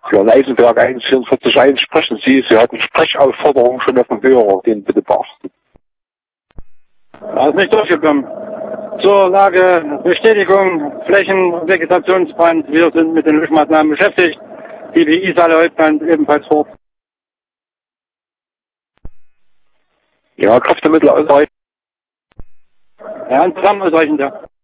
Ja, Eisenberg 144 sprechen Sie. Sie hatten Sprechaufforderungen schon auf dem Hörer, den bitte beachten. Da ist nicht durchgekommen. Zur Lage Bestätigung, Flächen, Vegetationsbrand. Wir sind mit den Löschmaßnahmen beschäftigt. Die BI Saale-Holzland ebenfalls vor. Ja, Kräftemittel ausreichend. Ja, insgesamt ausreichend, ja.